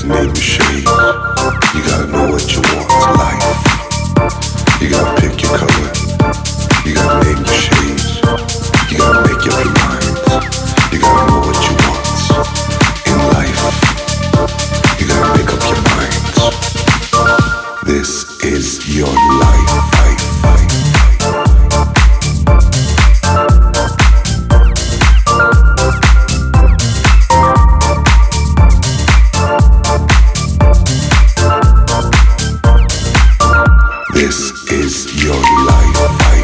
name your shade. You gotta know what you want. It's life. You gotta pick your color. You gotta name your shades. You gotta make up your mind. You gotta know what you want in life. You gotta make up your mind. This is your life. This is your life.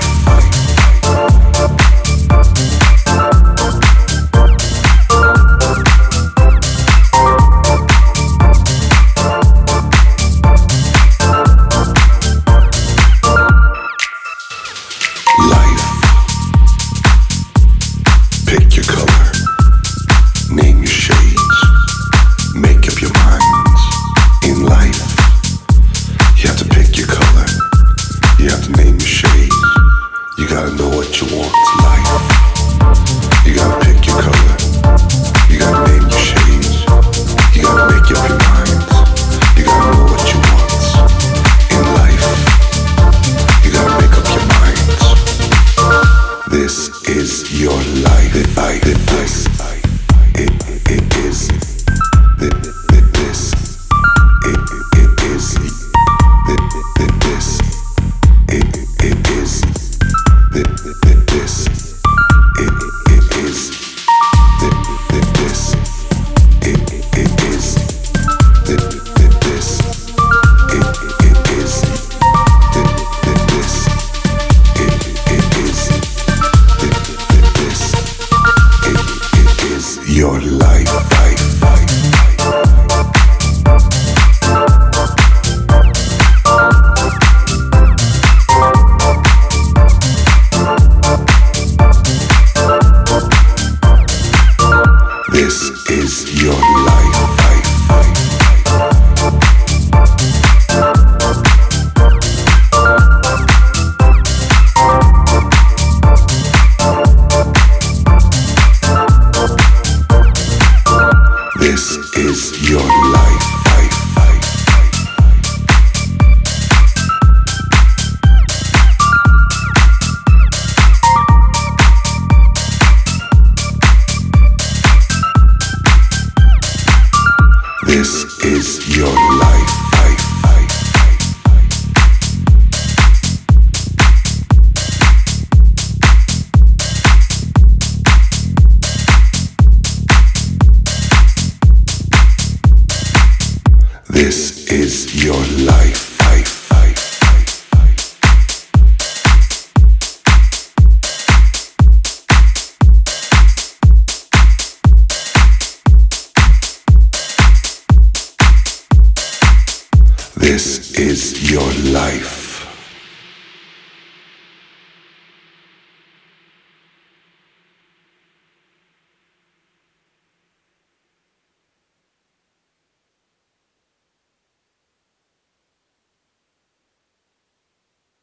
Pick your color, name your shades, make up your minds. In life, you have to pick your color, you have to name your shades. You gotta know what you want. It's life. You gotta pick your color, you gotta name your shades. You gotta make up your minds. You gotta know what you want. In life, you gotta make up your minds. This is your life. Your life. This is your life. This is your life. This is your life. This is your life. This is your life.